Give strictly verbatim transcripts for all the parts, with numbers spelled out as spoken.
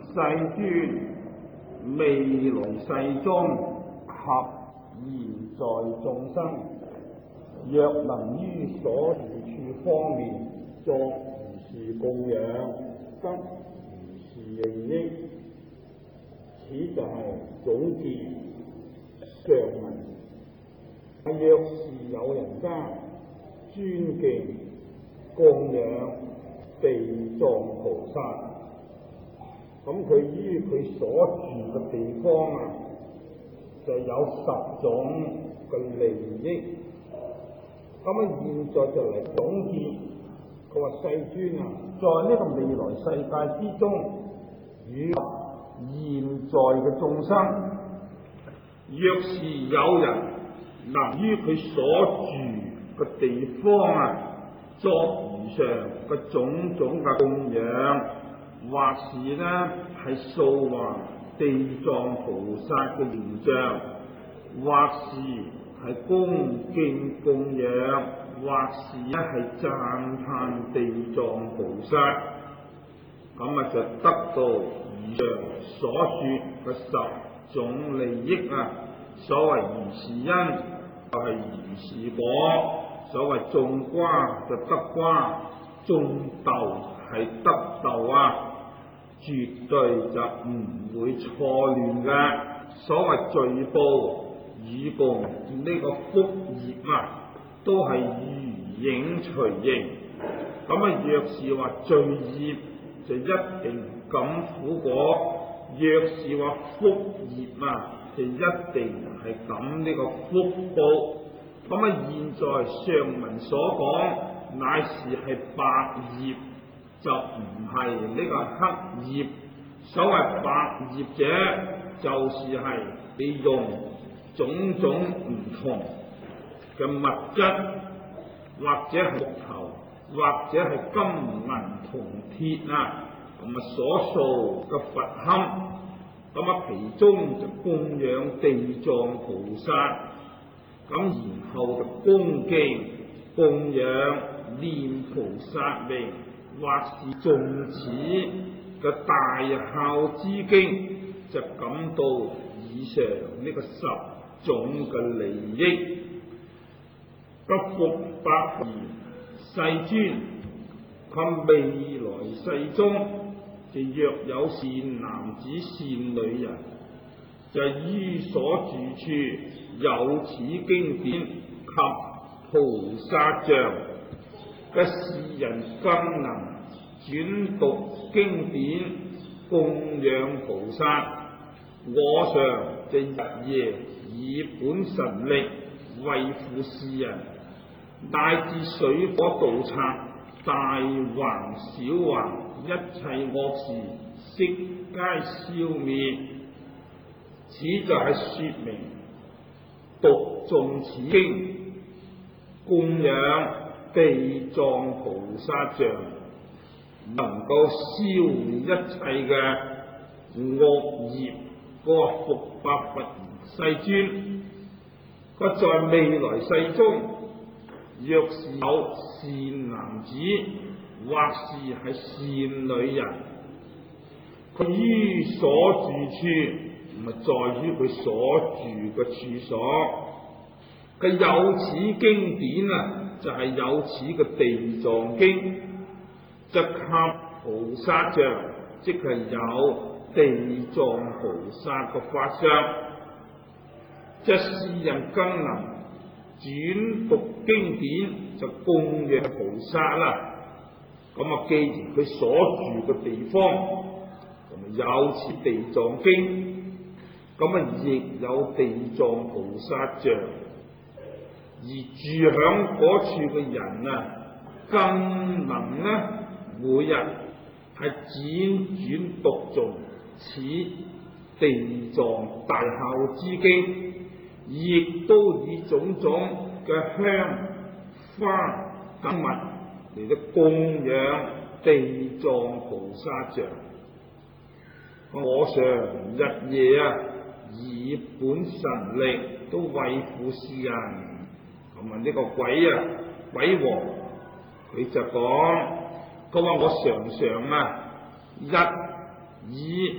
世尊，未來世中及現在眾生，若能於所住處方面作如是供養，得如是利益。此就係總結上文。若是有人家尊敬供養地藏菩薩，咁佢於佢所住嘅地方啊，就有十種嘅利益。咁啊，現在就嚟總結，佢話世尊啊，在呢個未來世界之中，與現在嘅眾生，若是有人能於佢所住嘅地方啊，作如上嘅種種嘅供養，或是呢係塑畫地藏菩薩嘅形象，或是係恭敬供養，或是呢係讚歎地藏菩薩，咁啊就得到以上所說嘅十種利益啊。所謂如是因，就係、是、如是果；所謂種瓜就得瓜，種豆係得豆啊，絕對就唔會錯亂嘅。所謂罪報與共呢個福業啊，都係如影隨形。咁啊，若是話罪業就一定感苦果，若是話福業啊，就一定係感呢個福報。咁啊，現在上文所講乃是係白業，就唔係呢個黑業。所謂白業者，就是係你用種種唔同嘅物質，或者係木頭，或者係金銀銅鐵啊，咁啊所塑嘅佛龕，咁啊其中就供養地藏菩薩，咁然後就恭敬供養念菩薩名，或是誦此嘅大孝之經，就感到以上呢個十種嘅利益。不復白言，世尊，及未來世中，就若有善男子善女人，就於所住處有此經典及菩薩像嘅是人，更能轉讀經典供養菩薩，我上就日夜以本神力為護是人，乃至水火盜賊、大橫小橫，一切惡事悉皆消滅。此就係說明讀誦此經供養地藏菩薩像，能夠消滅一切嘅惡業。嗰個復白佛世尊，佢在未來世中，若是有善男子或是係善女人，佢於所住處，唔係在於佢所住嘅處所，佢有此經典啊，就係、是、有此嘅地藏經，則及菩薩像，即係有地藏菩薩嘅法相，即是人更能轉讀經典，就供養菩薩啦。咁啊，既然佢所住嘅地方咁有此地藏經，咁啊亦有地藏菩薩像，而住響嗰處嘅人啊，更能呢每日係輾轉讀誦此地藏大孝之經，亦都以種種嘅香花等物嚟到供養地藏菩薩像。我上日夜啊，以本神力都為護是人。咁啊呢個鬼啊鬼王，佢就講，佢話我常常啊一以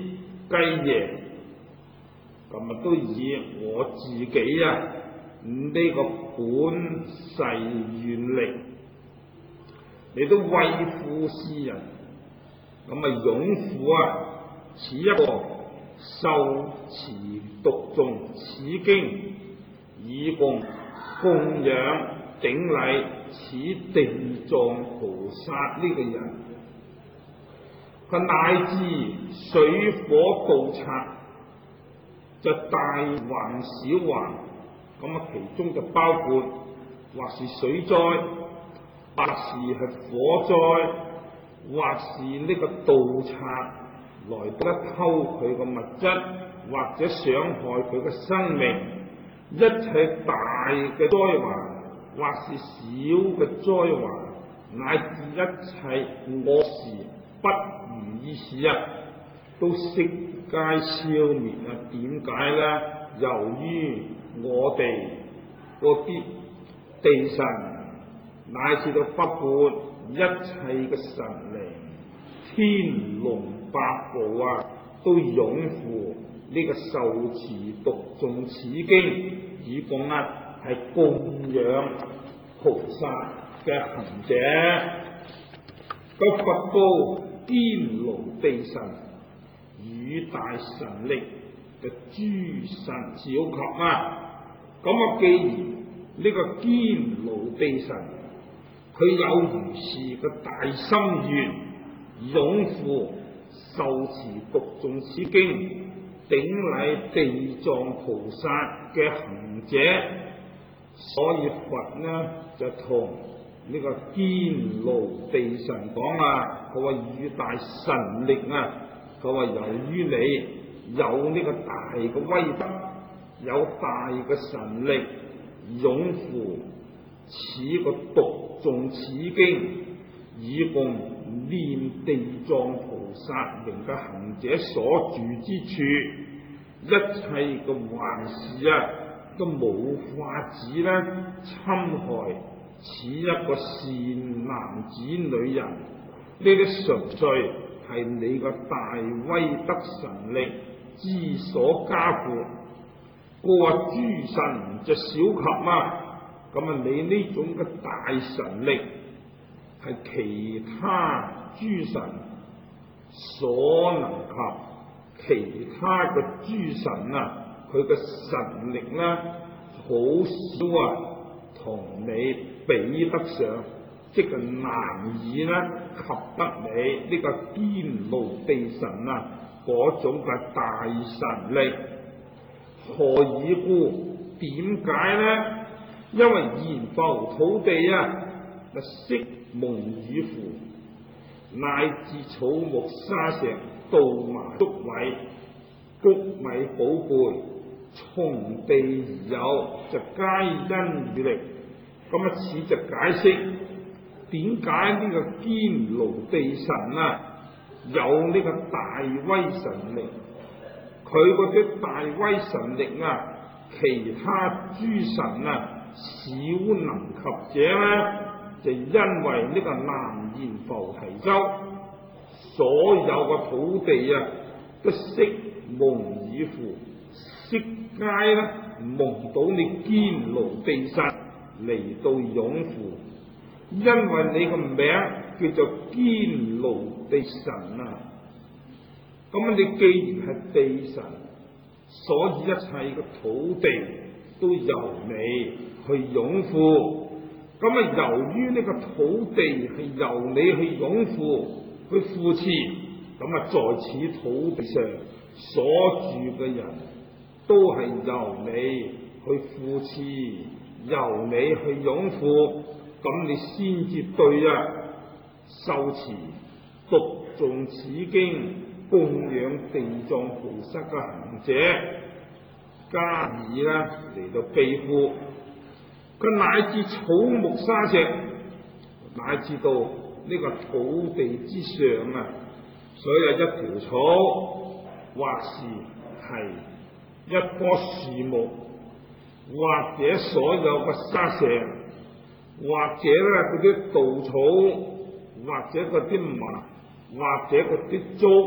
雞翼，咁啊都以我自己啊呢、這個本誓願力，你都為賦詩人，咁啊擁護啊此一個受持讀誦此經，以供供養頂禮此地藏菩薩呢個人，佢乃至水火盜賊，就大橫小橫，咁啊其中就包括或是水災，或是係火災，或是呢個盜賊來得偷佢個物質，或者傷害佢嘅生命，一切大嘅災患，或是小嘅災患，乃至一切惡事不如意事啊，都悉皆消滅啊！點解呢？由於我哋嗰啲地神，乃至到包括一切嘅神靈、天龍八部啊，都擁護呢個受持讀誦此經，以供啊係供養菩薩嘅行者。個佛告堅牢地神與大神力嘅諸神小及啊！咁啊，既然呢個堅牢地神佢有如是嘅大心願，擁護受持讀誦此經，頂禮地藏菩薩嘅行者，所以佛呢就同呢個堅牢地神講啊，佢話與大神力啊，佢話由於你有呢個大嘅威德，有大嘅神力，擁護此個讀誦此經，以供念地藏菩薩名嘅行者所住之處，一切嘅壞事啊，都冇法子咧侵害此一個善男子女人。呢啲純粹係你個大威德神力之所加附，過諸神就小及啊！咁啊，你呢種嘅大神力係其他諸神所能及，其他嘅諸神啊，佢嘅神力咧好少啊，同你比得上，即係難以咧及得你呢個堅牢地神啊嗰種嘅大神力。何以故？點解呢？因為閻浮土地啊，悉蒙雨符，乃至草木沙石、稻麻竹葦、谷米寶貝，從地而有，就皆因雨力。咁啊，此就解釋點解呢個堅牢地神啊有呢個大威神力，佢嗰啲大威神力啊，其他諸神啊少能及者咧，就因為呢個南閻浮提州所有嘅土地啊，都悉蒙以符，悉皆咧蒙到你堅牢地神嚟到擁護，因為你個名叫做堅牢地神啊。咁你既然係地神，所以一切嘅土地都由你去擁護。咁啊，由於呢個土地係由你去擁護、去扶持，咁啊，在此土地上所住嘅人都係由你去扶持，由你去擁護，咁你先至對啊，受持讀誦此經，供養地藏菩薩嘅行者加以啦嚟到庇護。佢乃至草木沙石，乃至到呢個土地之上啊，所有一條草，或是係一棵樹木，或者所有嘅沙石，或者咧嗰啲稻草，或者嗰啲麻，或者嗰啲竹，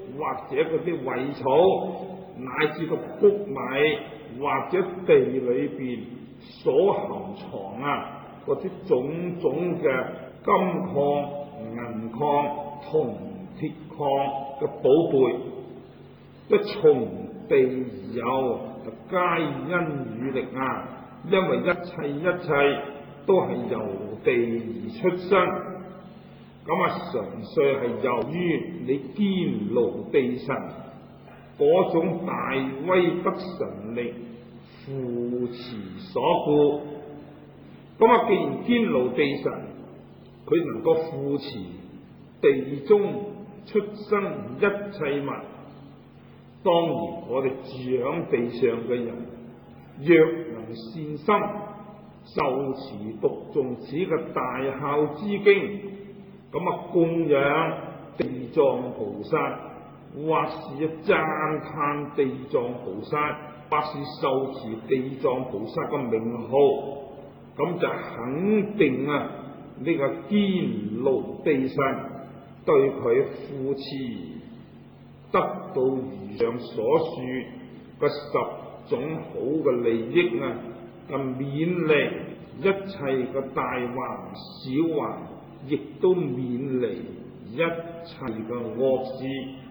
或者嗰啲葦草，乃至個谷米或者地裏邊所含藏啊嗰啲種種嘅金礦、銀礦、銅、鐵礦嘅寶貝，一從地而有，皆因與力啊！因為一切一切都係由地而出生，咁啊純粹係由於你堅牢地神嗰種大威德神力扶持所故。咁啊，既然堅牢地神佢能夠扶持地中出生一切物，當然我哋住響地上嘅人，若能善心受持讀誦此嘅大孝之經，咁啊供養地藏菩薩，或是讚歎地藏菩薩，或是受持地藏菩薩嘅名號，咁就肯定啊呢、這個堅牢地神對佢扶持，得到如上所說嘅十種好嘅利益啊，咁免離一切嘅大患小患，亦都免離一切嘅惡事。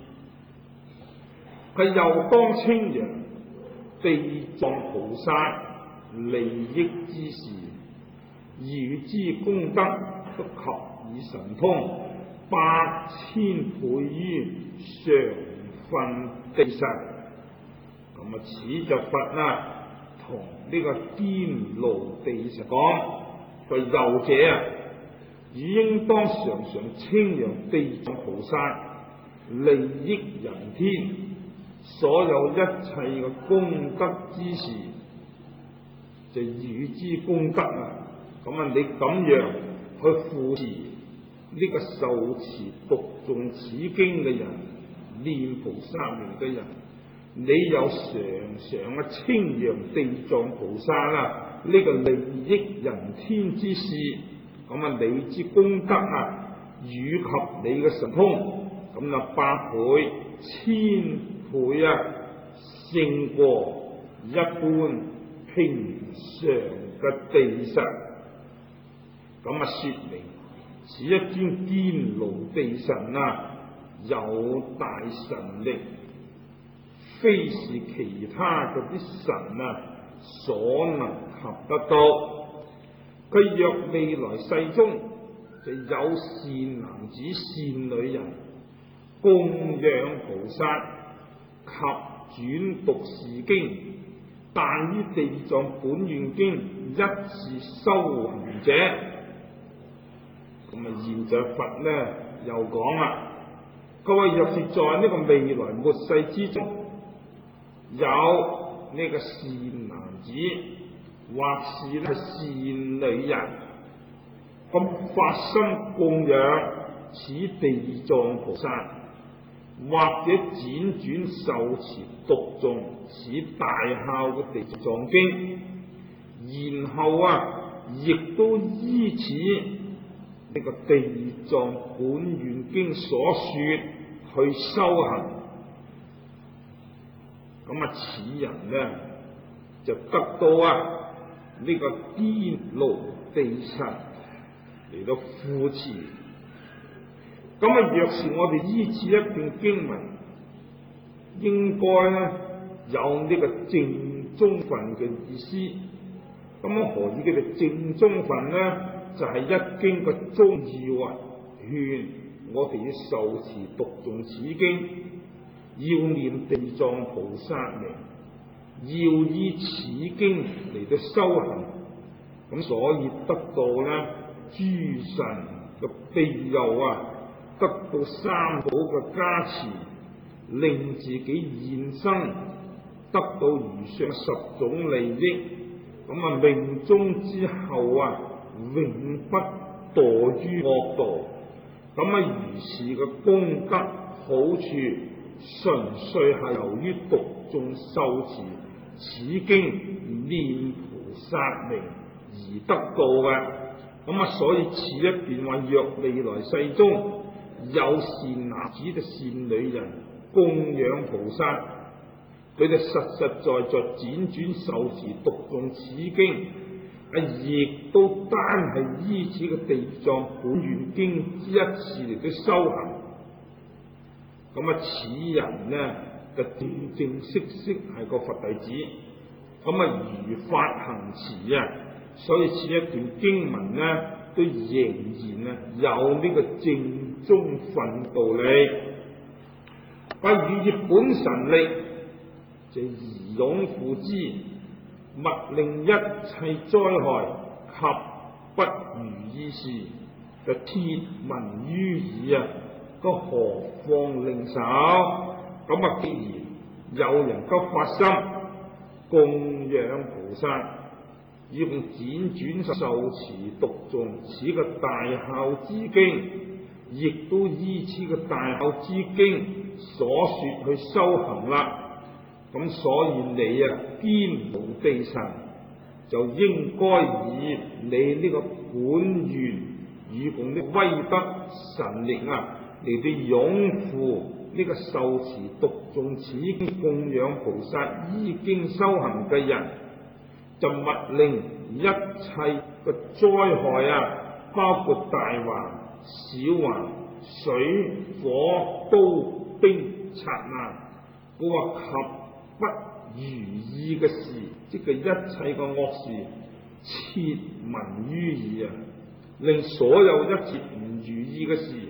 佢又當稱揚地藏菩薩利益之事，與之功德不及以神通百千倍於上分地神。咁啊，此就佛啦，同呢個堅牢地神講，佢後者啊，應當常常稱揚地藏菩薩利益人天，所有一切嘅功德之事，就與之功德啊！咁啊，你咁樣去扶持呢個受持讀誦此經嘅人，念菩薩名嘅人，你有常常啊稱揚地藏菩薩啦，呢、這個利益人天之事，咁啊你之功德啊，以及你嘅神通，咁啊百倍千倍啊，勝過一般平常嘅地神。咁啊說明此一尊堅牢地神啊，有大神力，非是其他嗰啲神啊所能合得到。佢若未來世中就有善男子善女人供養菩薩及轉讀是經，但於地藏本願經一是修行者，咁啊現在佛呢又講啦，各位若是在呢個未來末世之中有呢個善男子或是呢善女人，咁發心供養此地藏菩薩，或者輾轉受持讀誦此大孝嘅地藏經，然後啊亦都依此呢個地藏本願經所說去修行，咁啊此人呢就得到啊呢、這個堅牢地神嚟到扶持。咁啊若是我哋依此一段經文，應該咧有呢個正宗分嘅意思。咁何以叫做正宗分呢？就係、是、一經嘅宗要啊，勸我哋要受持讀誦此經，要念地藏菩薩名，要依此經嚟到修行，咁所以得到咧諸神嘅庇佑啊，得到三寶嘅加持，令自己現生得到如上十種利益，咁啊命終之後啊永不墮於惡道。咁啊如是嘅功德好處，純粹係由於讀誦受持此經念菩薩名而得到嘅。咁啊所以此一段話，若未來世中有善男子嘅善女人供養菩薩，佢哋實實在在輾轉受持讀誦此經，啊，亦都單係依此嘅地藏本願經之一次嚟到修行。咁啊，此人呢就正正式式係個佛弟子，咁啊如法行持啊，所以此一段經文呢都仍然啊有呢個正宗分道理。不與業本神力，就宜擁護之，勿令一切災害及不如意事，就鐵聞於耳啊！咁何況令手？咁啊，既然有人急發心供養菩薩，以共輾轉受持讀誦此個大孝之經，亦都依此個大孝之經所說去修行啦。咁所以你啊，堅牢地神就應該以你呢個本願與共的威德神力啊，嚟到擁護呢個受持讀誦此經供養菩薩依經修行嘅人，就勿令一切嘅災害啊，包括大患、小患、水火刀兵賊難，佢話及不如意嘅事，即係一切嘅惡事，切聞於耳啊！令所有一切唔如意嘅事，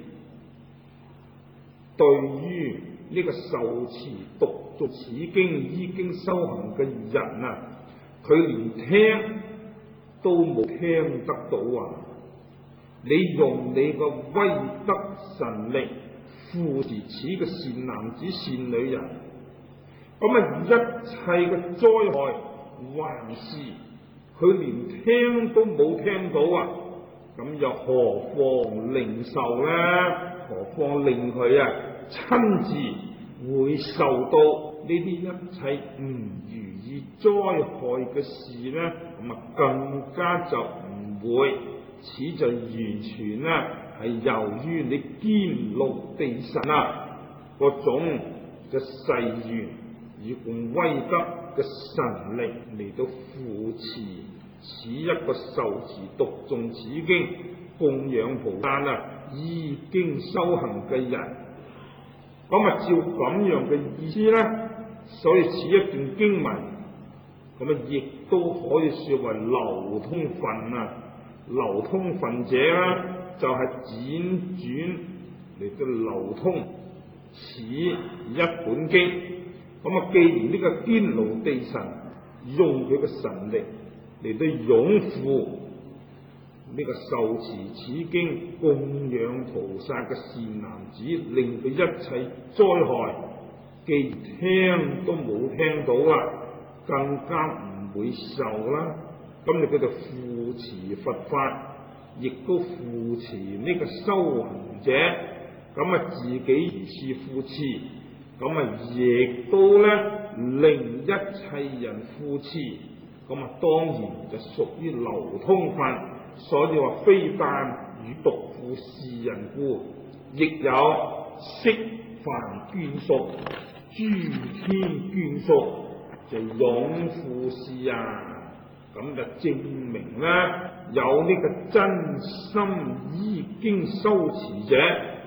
對於呢個受持讀誦此經依經修行嘅人啊，佢連聽都冇聽得到啊！你用你個威德神力扶持此個善男子善女人，咁啊一切嘅災害還是佢連聽都冇聽到啊！咁又何況令受呢？何況令佢啊親自會受到呢啲一切唔如意災害嘅事呢？咁啊更加就唔會，此就完全呢係由於你堅牢地神啊嗰種嘅誓願以共威德嘅神力嚟到扶持此一個受持讀誦此經供養菩薩啊依經修行嘅人，咁啊照咁樣嘅意思呢，所以此一段經文咁啊亦都可以說為流通分啊。流通分者啦，就係輾轉嚟到流通此一本經。咁啊，既然呢個堅牢地神用佢嘅神力嚟到擁護呢個受持此經供養菩薩嘅善男子，令佢一切災害既然聽都冇聽到啦，更加唔會受啦。咁你佢就扶持佛法，亦都扶持呢個修行者，咁啊自己如是扶持，咁啊亦都咧令一切人扶持，咁啊當然就屬於流通分。所以話非但與獨負是人故，亦有釋凡眷屬、諸天眷屬，就擁護是啊。咁就證明咧，有呢個真心依經修持者，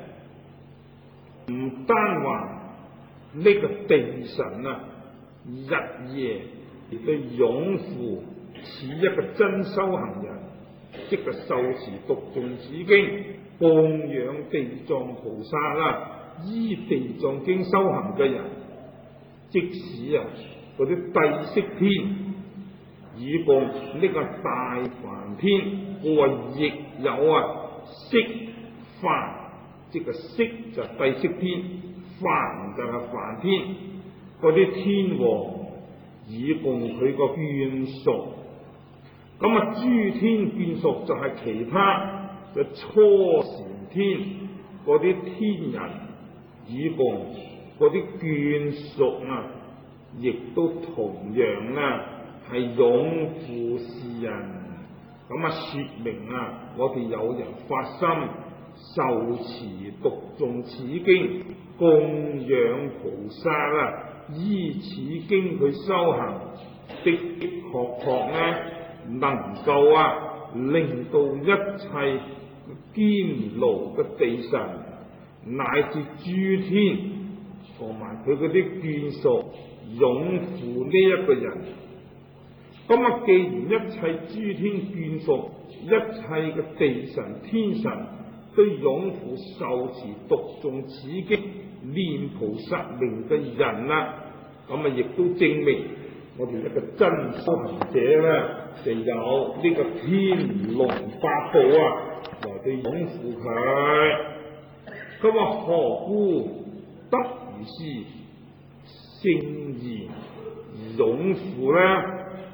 唔單話呢個地神啊，日夜亦都擁護此一個真修行人，即係受持讀誦此經供養地藏菩薩啦，依地藏經修行嘅人，即使啊嗰啲帝釋天以共呢個大梵天，我話亦有啊釋梵，即係釋就帝釋天，梵就係梵天，嗰啲天王以共佢個眷屬，咁啊諸天眷屬就係其他嘅初禪天，嗰啲天人以共嗰啲眷屬啊，亦都同樣啊係擁護是人。咁啊說明啊，我哋有人發心受持讀誦此經， 供養菩薩啊，依此經去修行，的的確確呢，能夠啊令到一切堅牢嘅地神乃至諸天同埋佢嗰啲眷屬擁護呢一個人。咁啊，既然一切諸天眷屬、一切嘅地神、天神都擁護受持讀誦此經念菩薩名嘅人啦，咁啊，亦都證明我哋一個真修行者咧，就有呢個天龍八部啊來去擁護佢。佢話何故得如是聖賢擁護咧？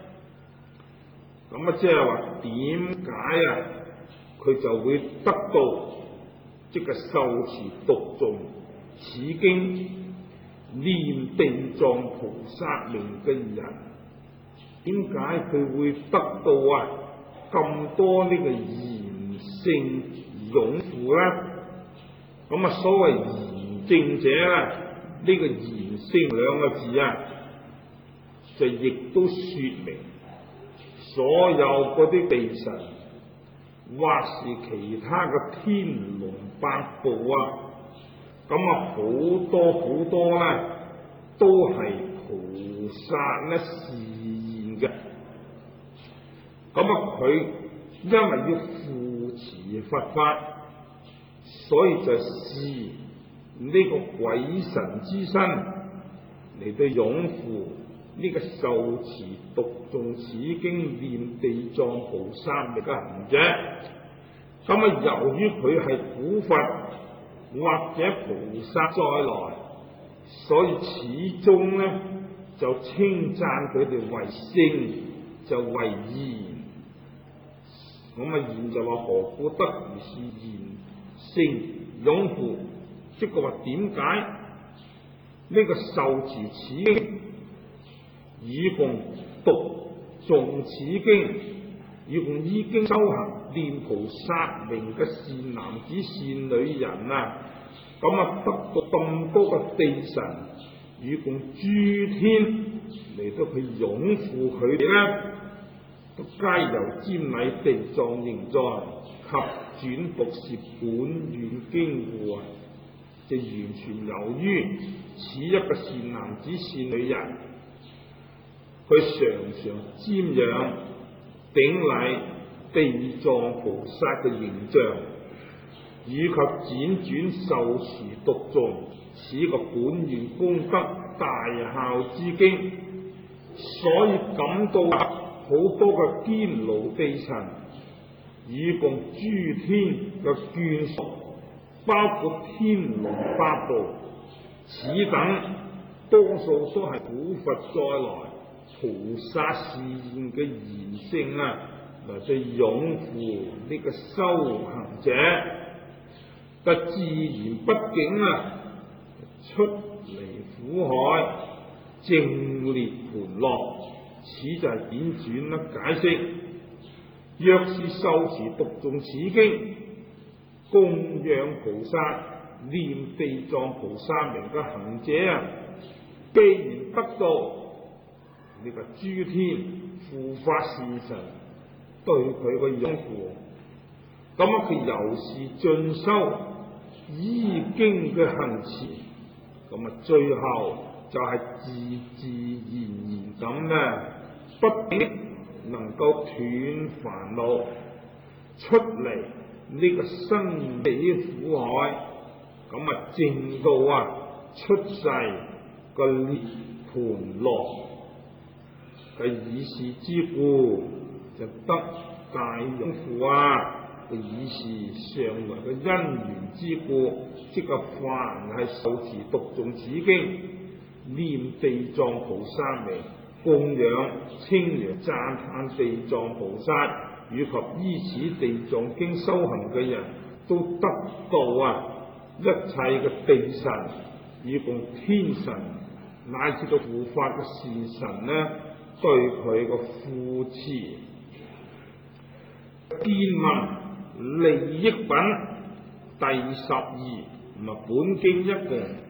咁啊，即係話點解啊？佢就會得到即係受持讀誦此經念地藏菩薩名嘅人，點解佢會得到啊咁多呢個賢聖擁護咧？咁啊，所謂賢聖者咧，呢、這個賢聖兩個字啊，就亦都說明所有嗰啲地神或是其他嘅天龍八部啊，咁啊好多好多咧，都係菩薩咧示現嘅。咁啊，佢因為要扶持佛法，所以就視呢個鬼神之身嚟到擁護呢個受持讀誦此經念地藏菩薩嘅行者。咁啊，由於佢係古佛或者菩薩再來，所以始終咧就稱讚佢哋為聖，就為賢。咁啊，賢就話何故得如是賢聖擁護？即係話點解呢個受持此經以共讀誦此經，以共依經修行念菩薩名嘅善男子善女人啊，咁啊得到咁多嘅地神以共諸天嚟到去擁護佢哋咧，都皆由瞻禮地藏形狀及轉讀是本願經故啊，就完全由於此一個善男子善女人，佢常常瞻仰頂禮地藏菩薩嘅形象，以及輾轉受持讀誦此個本願功德大孝之經，所以感到好多嘅堅牢地神，以共諸天嘅眷屬，包括天龍八部，此等多數都係古佛再來菩薩示現嘅賢聖啊，嚟對擁護呢個修行者，但自然不竟啊出離苦海，證涅槃樂。此就係點轉啦解釋。若是受持讀誦此經，供養菩薩念地藏菩薩名嘅行者啊，既然得到呢個諸天護法善神對佢嘅擁護，咁啊佢由是進修依經嘅行持，咁啊最後就係自自然然咁咧，不定能夠斷煩惱，出嚟呢個生死苦海，咁啊證到啊出世個涅槃樂。嘅以是之故，就得大擁護啊！嘅以是上來嘅因緣之故，即係凡係受持讀誦此經，念地藏菩薩名，供養稱揚讚歎地藏菩薩，以及依此地藏經修行嘅人，都得到啊一切嘅地神，以共天神乃至到護法嘅善神呢，對佢個扶持。見聞利益品第十二，咁啊，本經一共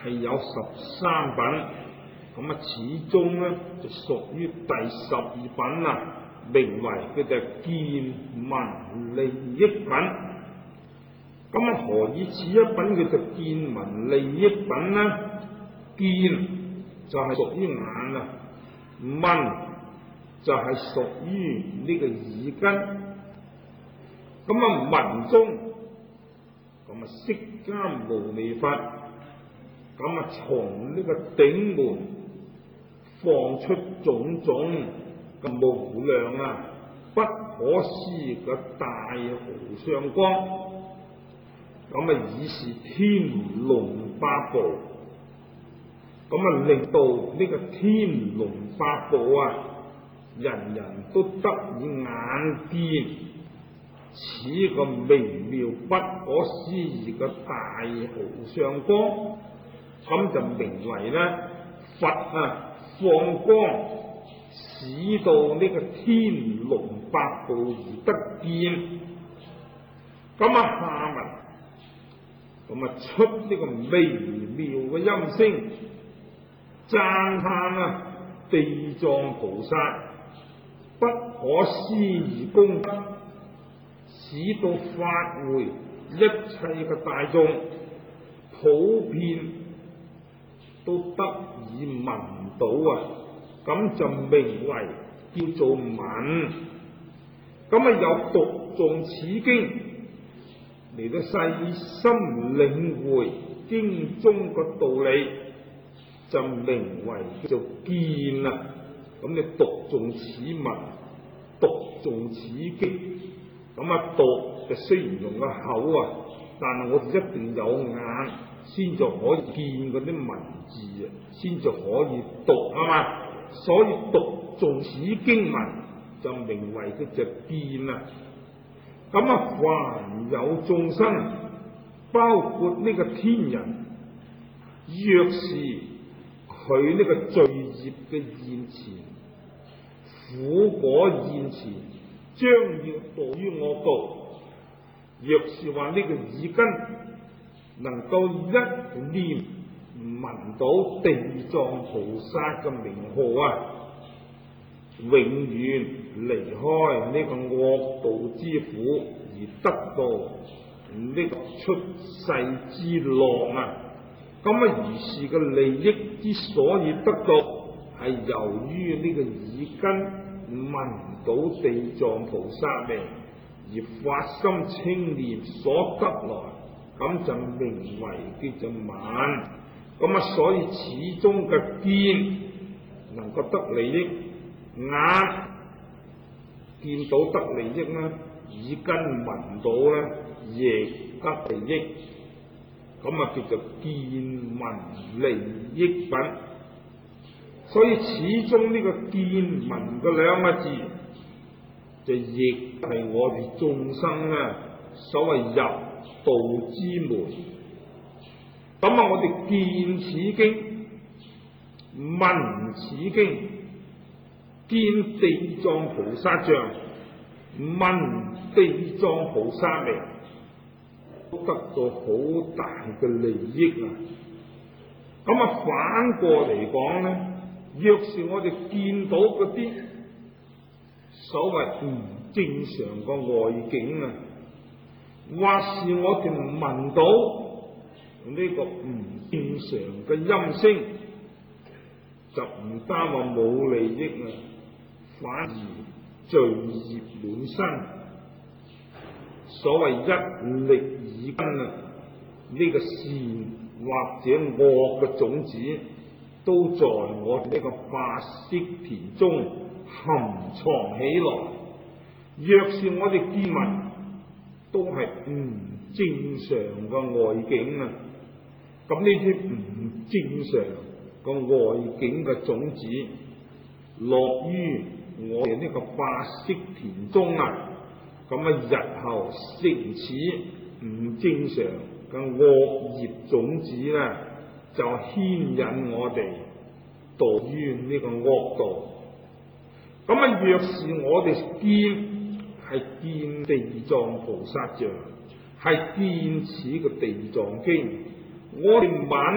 係有十三品，咁啊始終咧就屬於第十二品啦，名為佢就見聞利益品。咁啊何以此一品佢就見聞利益品呢？見就係屬於眼啊，聞就係屬於呢個耳根。咁啊聞中，咁啊釋迦牟尼佛，咁啊從呢個頂門放出種種嘅無量啊不可思議嘅大無上光，咁啊以是天龍八部，咁啊令到呢個天龍八部啊，人人都得以眼見此個微妙不可思議嘅大無上光，咁就名為咧佛啊放光，使到呢個天龍八部而得見。咁啊下文咁啊出呢個微妙嘅音聲，讚歎啊地藏菩薩不可思議功德，使到法會一切嘅大眾普遍都得以聞到啊，咁就名為叫做聞。咁啊有讀誦此經嚟到細心領會經中嘅道理，就名為叫做見啊。咁你讀誦此文，讀誦此經，咁啊讀就雖然用個口啊，但係我哋一定有眼先就可以見嗰啲文字啊，先就可以讀啊嘛。所以讀誦此經文就名為叫做見啊。咁啊凡有眾生，包括呢個天人，若是佢呢個罪業嘅現前，苦果現前，將要墮於我國。若是話呢個耳根能夠一念聞到地藏菩薩嘅名號啊，永遠離開呢個惡道之苦，而得到呢個出世之樂啊！咁啊，如是嘅利益之所以得到，係由於呢個耳根聞到地藏菩薩名而發心清念所得來，咁就名為叫做聞。咁啊，所以始終嘅見能夠得利益，眼見到得利益啦，耳根聞到咧亦得利益，咁啊叫做見聞利益品。所以始終呢個見聞嘅兩個字，就亦係我哋眾生啊所謂入道之門。咁啊，我哋見此經，聞此經，見地藏菩薩像，聞地藏菩薩名，都得到好大嘅利益啊！咁啊，反過嚟講咧，若是我哋見到嗰啲所謂唔正常嘅外境啊，或是我哋聞到呢個唔正常嘅音聲，就唔單話冇利益啊，反而罪業滿身。所謂一力耳根啊，呢、這個善或者惡嘅種子，都在我哋呢個法識田中含藏起來。若是我哋見聞都係唔正常嘅外境啊，咁呢啲唔正常嘅外境嘅種子落於我哋呢個法識田中啊，咁啊日後成此唔正常嘅惡業種子咧，就牽引我哋墮於呢個惡道。咁啊，若是我哋見係見地藏菩薩像，係見此個地藏經，我哋聞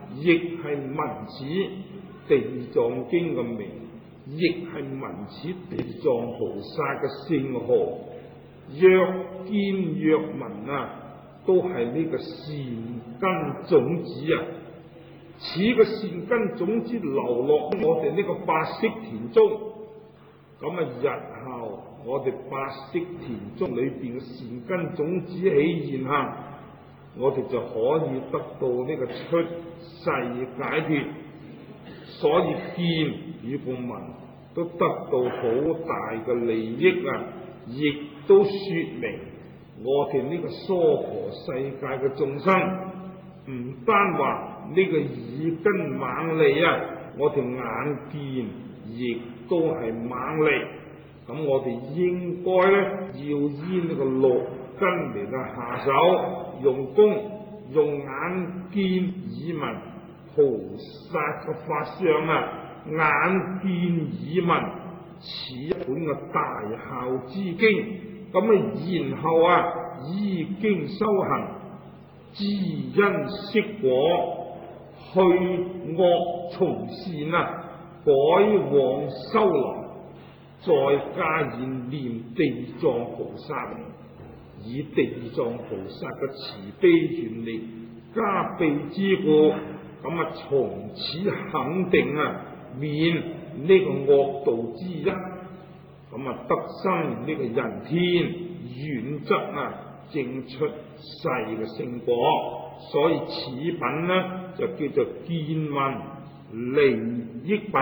亦係聞此地藏經嘅名，亦係聞此地藏菩薩嘅聖號。若見若聞啊，都係呢個善根種子啊！此個善根種子流落我哋呢個八識田中，咁啊日後我哋八識田中裏邊嘅善根種子起現行，我哋就可以得到呢個出世解脫。所以見與個聞都得到好大嘅利益啊！亦都說明我哋呢個娑婆世界嘅眾生，唔單話呢個耳根猛利啊，我哋眼見亦都係猛利。咁我哋應該咧要依呢個六根嚟到下手，用功用眼見耳聞菩薩嘅法相啊，眼見耳聞此一本嘅大孝之經。咁啊，然後啊依經修行，知因識果，去惡從善啊，改往修來，再加以念地藏菩薩名，以地藏菩薩嘅慈悲願力加被之故，咁啊從此肯定啊免呢個惡道之一。咁啊，得生呢個人天，遠則啊證出世嘅聖果。所以此品呢就叫做見聞利益品。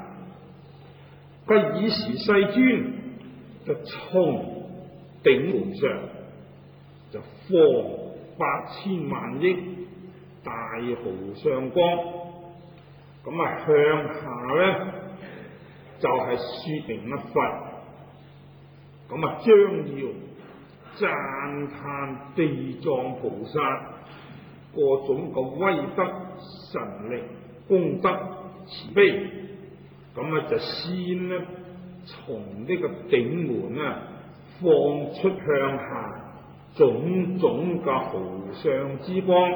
佢爾時世尊就從頂門上就放八千萬億大毫相光，咁啊向下咧就係、是、說明一佛。咁啊，將要讚歎地藏菩薩各種嘅威德、神力、功德、慈悲。咁啊，就先呢從呢個頂門啊放出向下種種嘅毫相之光。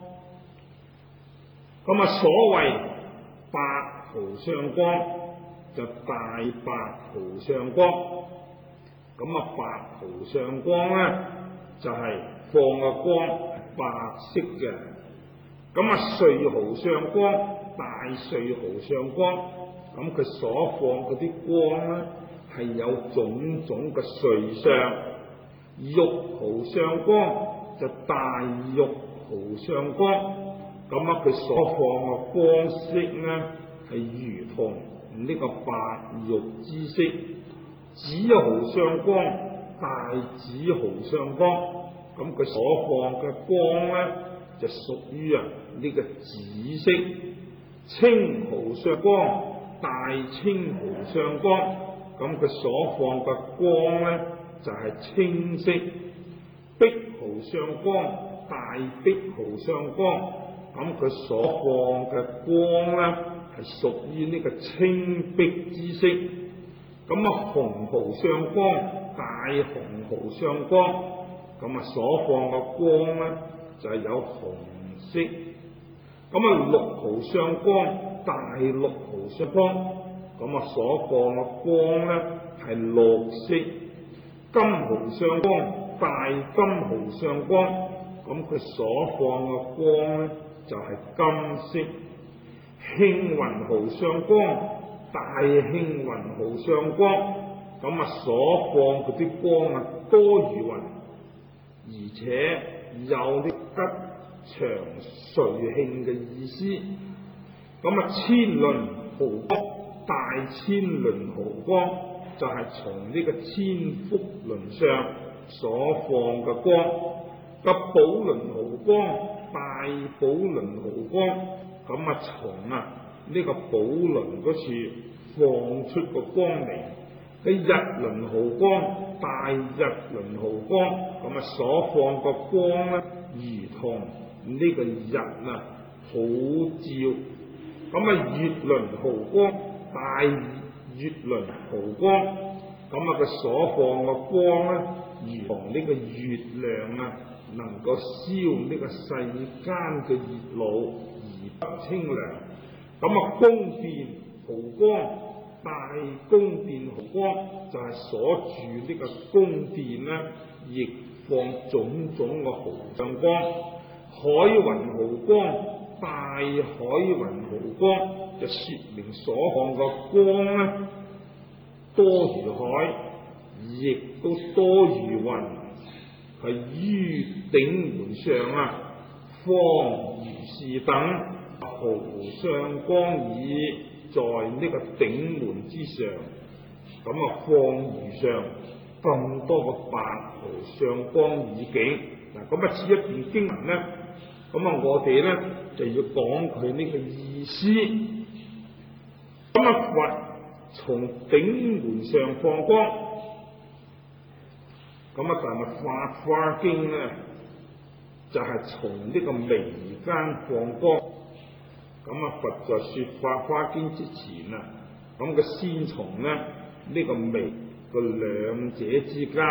咁啊，所謂八毫相光就大白毫相光。咁啊，白毫相光咧就係、是、放嘅光白色嘅。咁啊，瑞毫相光、大瑞毫相光，咁佢所放嗰啲光咧係有種種嘅瑞相。玉毫相光就大玉毫相光，咁啊佢所放嘅光色咧係如同呢個白玉之色。紫毫相光、大紫毫相光，咁佢所放嘅光咧就屬於啊呢個紫色。青毫相光、大青毫相光，咁佢所放嘅光咧就係、是、青色。碧毫相光、大碧毫相光，咁佢所放嘅光咧係屬於呢個青碧之色。咁啊，紅毫相光、大紅毫相光，咁啊所放嘅光咧就係、是、有紅色。咁啊，綠毫相光、大綠毫相光，咁啊所放嘅光咧係綠色。金毫相光、大金毫相光，咁佢所放嘅光咧就係、是、金色。慶雲毫相光、大慶雲毫相光，咁啊所放嗰啲光啊多如雲，而且有啲吉祥瑞慶嘅意思。咁啊千輪毫光、大千輪毫光就係、是、從呢個千福輪上所放嘅光。咁寶輪毫光、大寶輪毫光，咁啊從啊呢、這個寶輪嗰處放出個光嚟。喺日輪毫光、大日輪毫光，咁啊所放個光咧如同呢個日啊好照。咁啊月輪毫光、大月輪毫光，咁啊佢所放個光咧如同呢個月亮啊能夠燒呢個世間嘅熱爐，而不清涼。咁啊，宮殿毫光，大宮殿毫光就係、是、所住呢個宮殿咧，亦放種種嘅毫上光。海雲毫光，大海雲毫光，就説明所看嘅光咧，多如海，亦都多如雲，係於頂門上啊，方如是等毫上光矣，在呢個頂門之上，咁啊放如上咁多個白毫上光已境。嗱，咁啊似一段經文咧，咁啊我哋咧就要講佢呢個意思。咁啊佛從頂門上放光，咁啊但係法華經咧就係、是、從呢個眉間放光。咁啊佛在說法華經之前啊，咁佢先從咧呢、這個眉個兩者之間，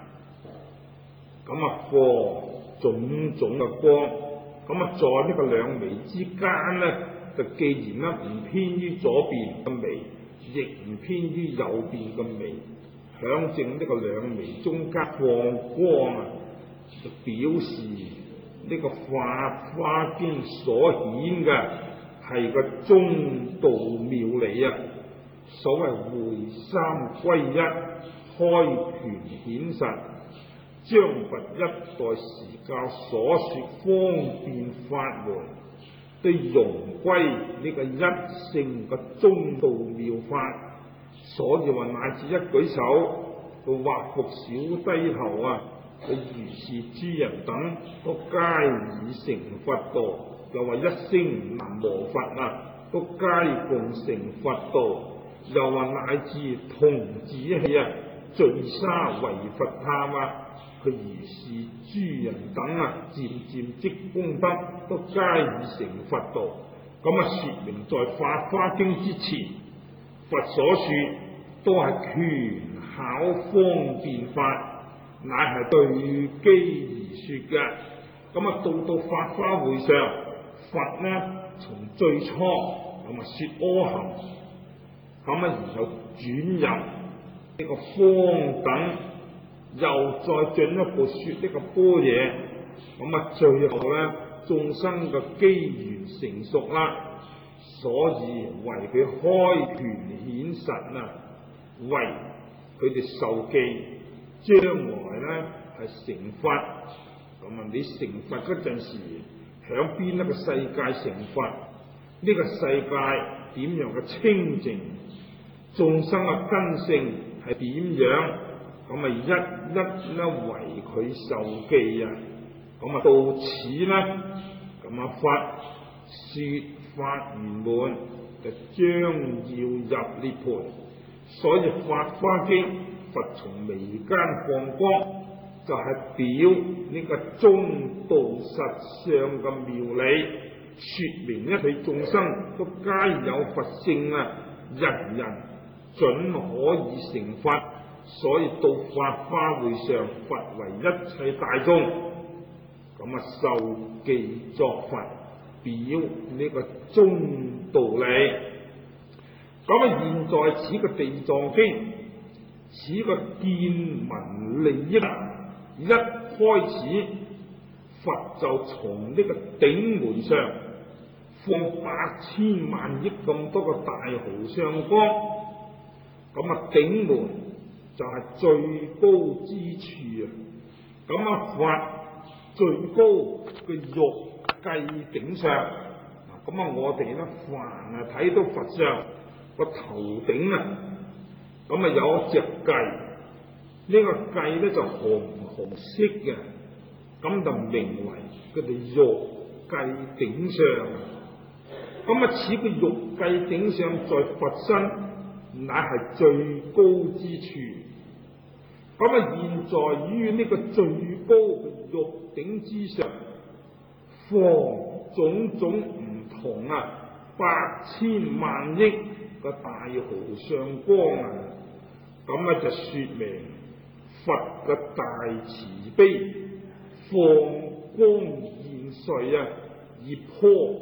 咁啊放種種嘅光。咁啊在呢個兩眉之間咧，就既然咧唔偏於左邊嘅眉，亦唔偏於右邊嘅眉，響正呢個兩眉中間放光啊，就表示呢個法華經所顯嘅係個中道妙理啊！所謂會三歸一，開權顯實，將佛一代時教所說方便法門，都融歸呢個一性嘅中道妙法。所以話乃至一舉手，佢畫伏小低頭啊，佢如是諸人等都皆已成佛道。又話一聲南無佛啊，都皆共成佛道。又話乃至童子氣啊，聚沙為佛塔啊，佢如是諸人等啊，漸漸積功德，都皆已成佛道。咁啊，說明在法華經之前，佛所說都係權巧方便法，乃係對機而說嘅。咁啊，到到法華會上，佛呢從最初咁啊說阿含，咁啊然後轉入呢個方等，又再進一步說呢個般若，咁啊最後咧眾生嘅機緣成熟啦，所以為佢開權顯實啊，為佢哋受記，將來咧係成佛。咁啊你成佛嗰陣時，響邊一個世界成佛？呢、這個世界點樣嘅清淨？眾生嘅根性係點樣？咁啊一一咧為佢受記啊！咁啊到此呢，咁啊法說法圓滿，就將要入涅槃。所以法華經佛從眉間放光，就係、是、表呢個中道實相嘅妙理，說明一切眾生都皆有佛性啊，人人準可以成佛。所以到法華會上，佛為一切大眾咁啊受記作佛，表呢個中道理。咁啊現在此個地藏經，此個見聞利益一開始，佛就從呢個頂門上放八千萬億咁多個大毫上光。咁啊頂門就係最高之處啊！咁啊佛最高嘅玉髻頂上，咁啊我哋咧凡啊睇到佛像個頭頂啊，咁啊有一隻髻，呢、這個髻咧就紅紅色嘅，咁就名為佢哋玉髻頂上。咁啊此個玉髻頂上在佛身，乃係最高之處。咁啊現在於呢個最高嘅玉頂之上，放種種唔同啊百千萬億個大毫上光啊，咁啊就說明佛嘅大慈悲，放光現瑞啊，以破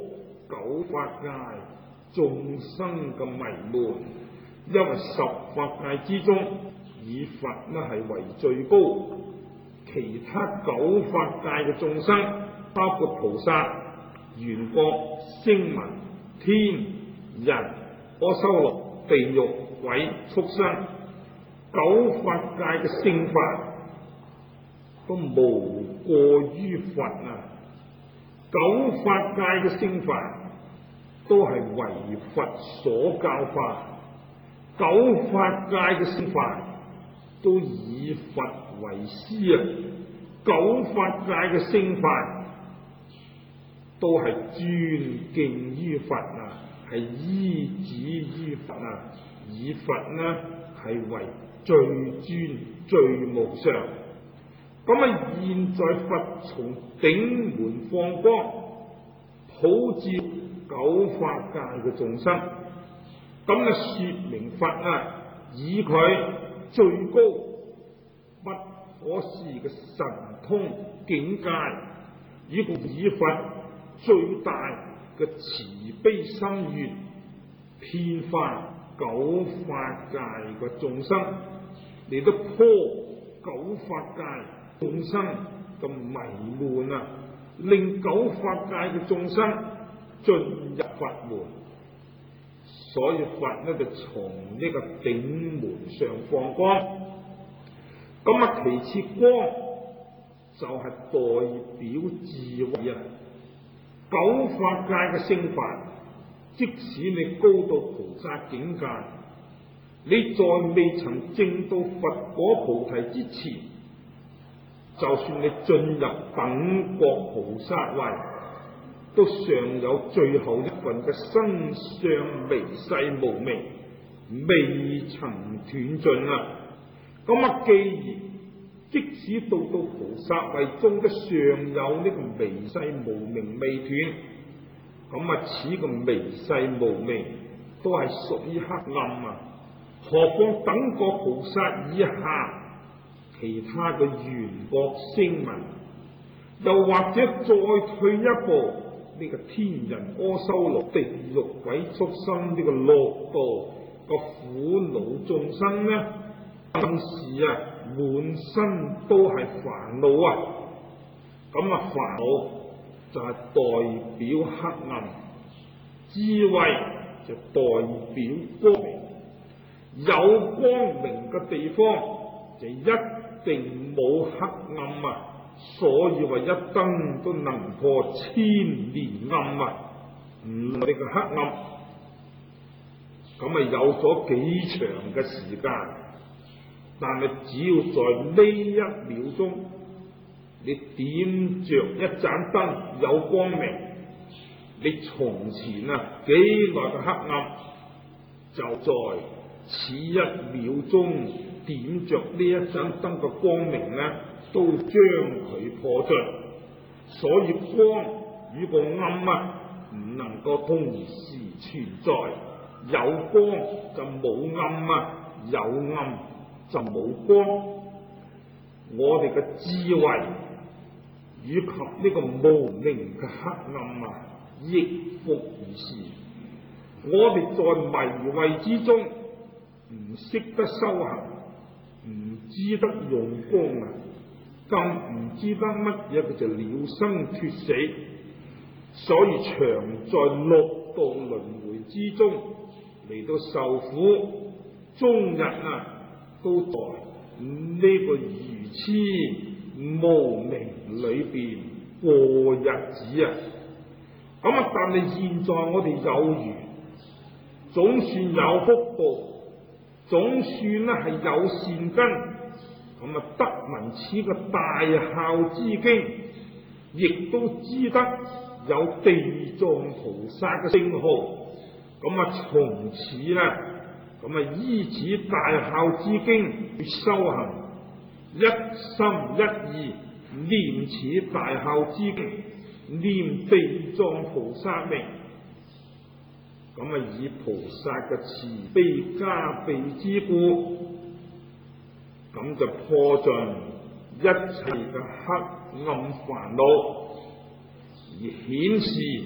九法界眾生嘅迷悶，因為十法界之中，以佛呢係為最高，其他九法界嘅眾生，包括菩薩、緣覺、聲聞、天、人、阿修羅、地獄、鬼、畜生，九法界嘅聖法都無過於佛啊！九法界嘅聖法都係為佛所教化，九法界嘅聖法都以佛為師啊！九法界嘅聖法都係尊敬於佛啊，係依止於佛啊，以佛呢係為最尊最無上。咁啊，現在佛從頂門放光，普照九法界嘅眾生，咁啊說明佛啊以佢最高不可思議嘅神通境界，以及以佛最大嘅慈悲心願，遍化九法界嘅眾生，嚟到破九法界眾生嘅迷悶啊，令九法界嘅眾生進入佛門。所以佛呢就從呢個頂門上放光，咁啊其次光就係代表智慧啊。九法界嘅聖法，即使你高到菩薩境界，你在未曾證到佛果菩提之前，就算你進入等覺菩薩位，都尚有最後一份嘅身相微細無明，未曾斷盡啊！咁啊，既然即使到到菩薩位中，都尚有呢個微細無明未斷，咁啊，此個微細無明都係屬於黑暗啊！何況等覺菩薩以下，其他嘅緣覺聲聞，又或者再退一步，呢、這個天人阿修羅、地獄鬼畜生呢個六道個苦惱眾生呢，更是啊滿身都係煩惱啊！咁啊煩惱就係代表黑暗，智慧就代表光明。有光明嘅地方就一定冇黑暗啊！所以話一燈都能破千年暗啊！唔呢個黑暗，咁啊有咗幾長嘅時間，但係只要在呢一秒鐘，你點着一盞燈有光明，你從前啊幾耐嘅黑暗，就在此一秒鐘點着呢一盞燈嘅光明呢，都將佢破盡。所以光與個暗啊唔能夠同時存在，有光就冇暗啊，有暗就冇光。我哋嘅智慧以及呢個無明嘅黑暗啊，亦復如是。我哋在迷慧之中，唔識得修行，唔知得用功啊，更唔知得乜嘢叫做了生脫死，所以長在六道輪迴之中嚟到受苦，終日啊都在呢個愚癡無明裏邊過日子啊！咁啊，但係現在我哋有緣，總算有福報，總算咧係有善根，咁啊得聞此個大孝之經，亦都知得有地藏菩薩嘅聖號，咁啊從此咧，咁啊依此大孝之經去修行，一心一意念此大孝之經，念地藏菩薩名，咁啊以菩薩嘅慈悲加被之故，咁就破盡一切嘅黑暗煩惱，而顯示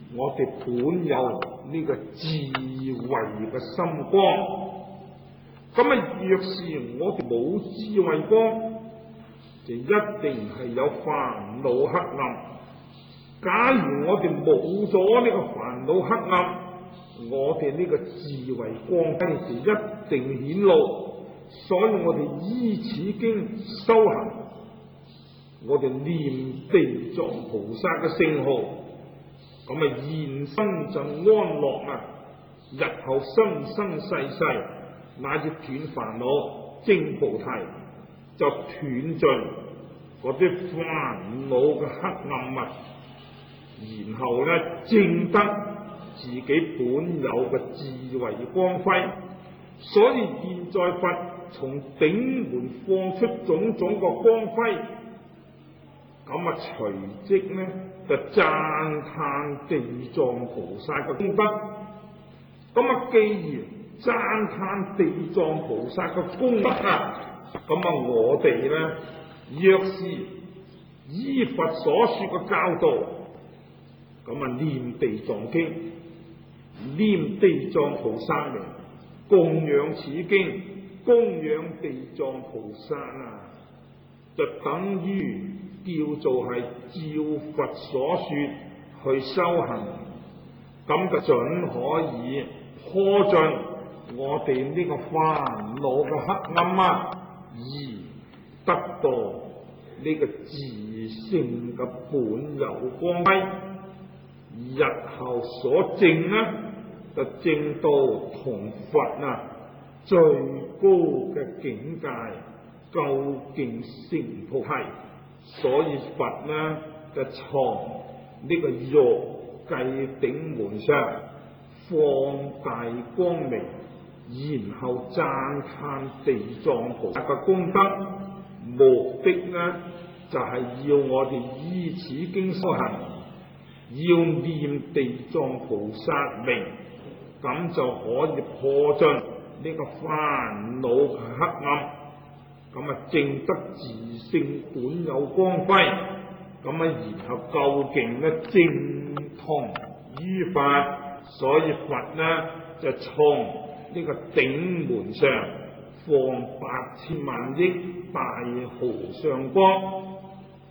我哋本有呢個智慧嘅心光。咁啊，若是我哋冇智慧光，就一定係有煩惱黑暗。假如我哋冇咗呢個煩惱黑暗，我哋呢個智慧光輝就一定顯露。所以我哋依此經修行，我哋念地藏菩薩嘅聖號，咁啊現生就安樂啊，日後生生世世乃至斷煩惱證菩提，就斷盡嗰啲煩惱嘅黑暗物，然後咧證得自己本有嘅智慧光輝。所以現在佛從頂門放出種種個光輝，咁啊隨即呢就讚歎地藏菩薩嘅功德。咁啊既然讚歎地藏菩薩嘅功德啊，咁啊我哋呢若是依佛所說嘅教導，咁啊念地藏經，念地藏菩薩名，供養此經，供養地藏菩薩啊，就等於叫做係照佛所說去修行，咁就準可以破盡我哋呢個煩惱嘅黑暗啊，而得到呢個自性嘅本有光輝。日後所證呢，就證到同佛啊最高嘅境界，究竟成菩提。所以佛呢就從呢個玉髻頂門上放大光明，然後讚歎地藏菩薩嘅功德，目的呢就係、是、要我哋依此經修行，要念地藏菩薩名，咁就可以破盡呢個煩惱嘅黑暗，咁啊證得自性本有光輝，咁啊然後究竟呢正同於法。所以佛呢就從呢個頂門上放八千萬億大無上光，